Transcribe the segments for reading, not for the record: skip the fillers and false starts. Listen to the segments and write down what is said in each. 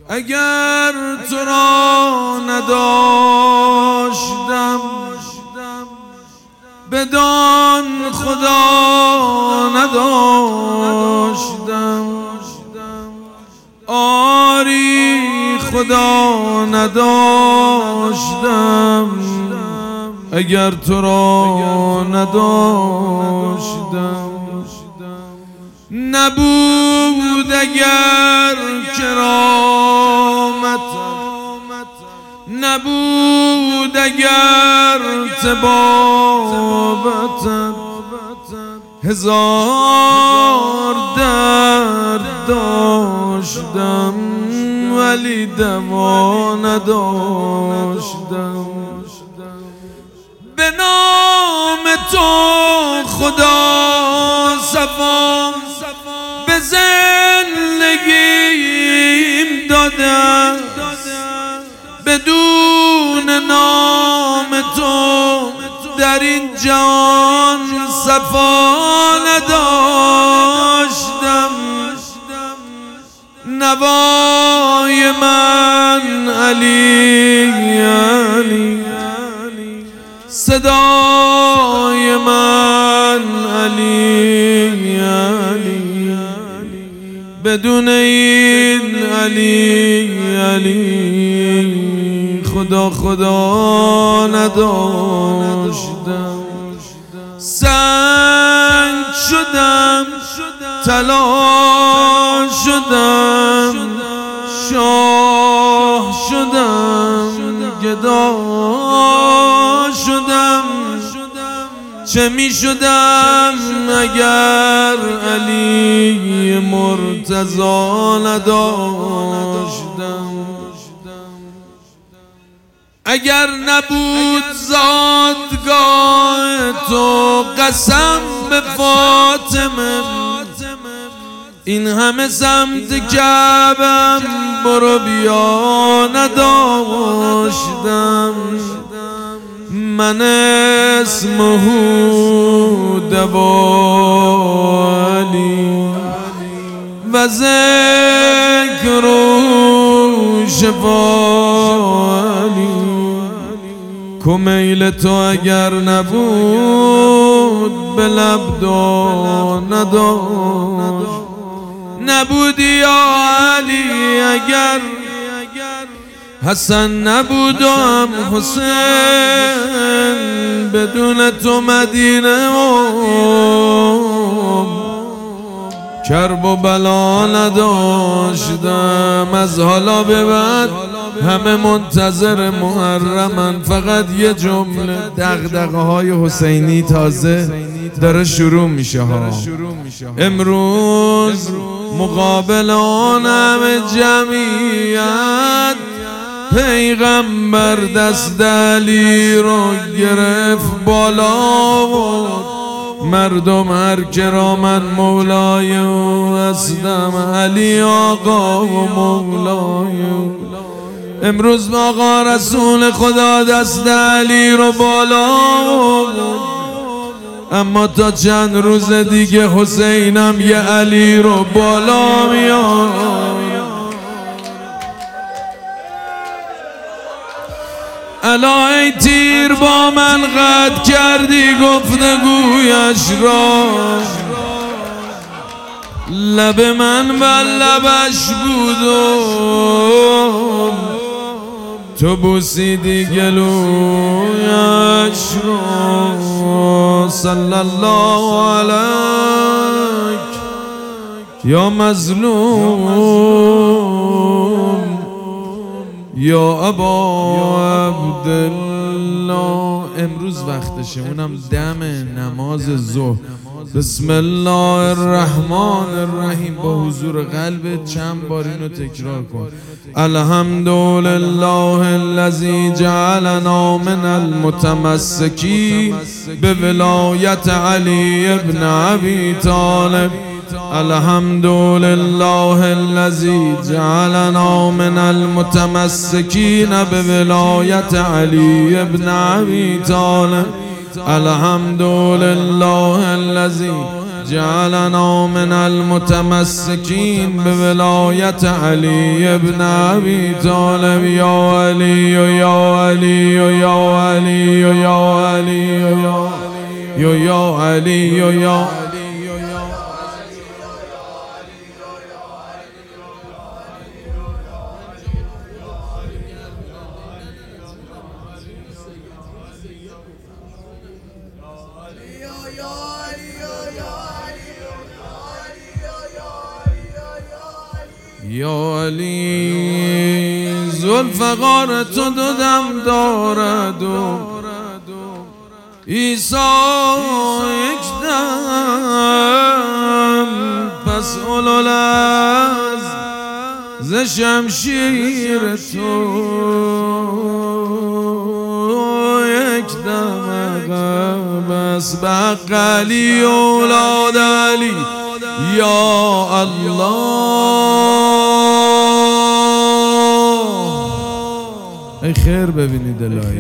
اگر تو را نداشتم بدان خدا نداشتم. آری خدا نداشتم اگر تو را نداشتم. نبود اگر کرامت، نبود اگر طبابت، هزار درد داشتم ولی دوا نداشتم. به نام تو خدا صفا به زندگیم دادم، بدون نام تو در این جهان صفا نداشتم. نوای من علی علی، صدای من علی علی، بدون این علی علی خدا خدا نداشتم. سنگ شدم طلا شدم، شاه شدم گدا شدم. چه می شدم اگر علی مرتضی نداشتم؟ اگر نبود زادگاه تو قسم به فاطمه، این همه سمت کعبم برو بیا نداشتم. من اسمه دوالی و ذکر شفالی. کمیل تو اگر نبود به لب دو نداشت. نبودی یا علی اگر حسن نبود و هم حسین، بدون تو مدینه کرب و بلا نداشتم. از حالا به بعد همه منتظر محرمن، فقط یه جمله دغدغه های حسینی تازه داره شروع میشه ها. امروز مقابل آن همه جمعیت پیغمبر دست علی رو گرفت بالا و مردم هر کرامن مولای هستم علی آقا و مولای. امروز آقا رسول خدا دست علی رو بالا، اما تا چند روز دیگه حسینم یه علی رو بالا میاد. الا ای تیر با من قطع کردی گفتگویش را، لب من بر لبش بود و تو بوسیدی گلویش را. صلی الله علیک یا مظلوم یا ابا عبدالله. امروز وقتشه، اونم دم نماز ظهر. بسم الله الرحمن الرحیم. با حضور قلب چند بار اینو تکرار کن. الحمدلله الذی جعلنا من المتمسکین به ولایت علی ابن ابی طالب. الحمدلله الذی جعلنا من المتمسکین به ولایت علی ابن ابی طالب. الحمدلله الذی جعلنا من المتمسكين بولاية علي ابن أبي طالب. يا علي يا علي يا علي يا علي يا علي يا یا علی ذوالفقار تو دم دارد و عیسی یک دم، پس اولوالعز ز شمشیر تو یک دم عقب است. بحق علی اولاد علی یا الله. ای خیر ببینید الهی،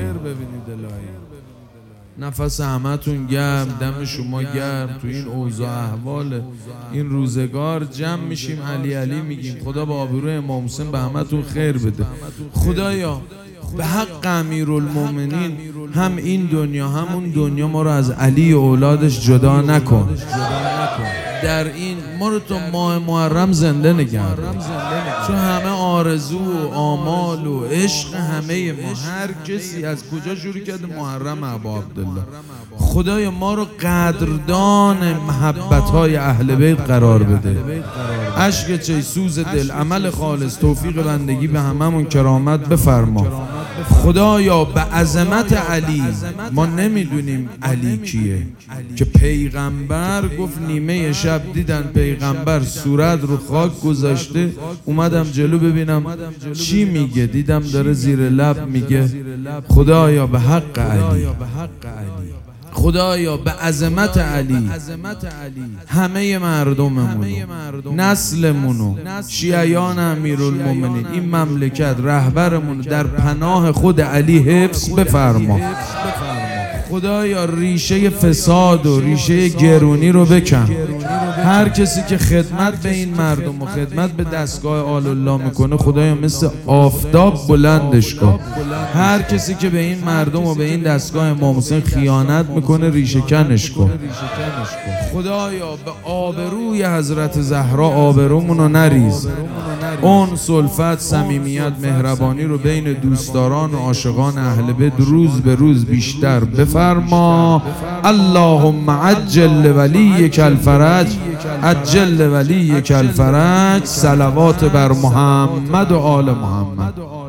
نفس همتون گرم، دم شما گرم. تو این اوضاع احوال این روزگار جمع میشیم علی علی میگیم. خدا با آبروی امام حسین به همتون خیر بده. خدایا به حق امیرالمومنین هم این دنیا همون دنیا ما رو از علی و اولادش جدا نکن. در این ما رو تا ماه محرم زنده نگهدار، چون همه آرزو و آمال و عشق همه ما، هر کسی از کجا شروع کرده محرم ابا عبدالله. خدای ما رو قدردان محبت‌های اهل بیت قرار بده. اشک چه سوز دل، عمل خالص، توفیق بندگی به هممون کرامت بفرما. خدایا به عظمت علی، ما نمیدونیم علی کیه که پیغمبر گفت نیمه شب دیدن پیغمبر صورت رو خاک گذاشته، اومدم جلو ببینم چی میگه، دیدم داره زیر لب میگه خدایا به حق علی، خدایا به عظمت علی همه مردممونو، نسلمونو، شیعیان امیرالمومنین، این مملکت، رهبرمونو در پناه خود علی حفظ بفرما. خدایا ریشه فساد و ریشه گرونی رو بکن. هر کسی که خدمت به این مردم و خدمت به دستگاه آل الله میکنه خدایا مثل آفتاب بلندش کن. هر کسی که به این مردم و به این دستگاه امام حسین خیانت میکنه ریشه کنش کن. خدایا به آبروی حضرت زهرا آبرومونو نریز. اون سلفت، صمیمیت، مهربانی رو بین دوستداران و عاشقان اهل بیت روز به روز بیشتر بفرما. اللهم عجل ولیک الفرج، عجل ولیک الفرج. صلوات بر محمد و آل محمد.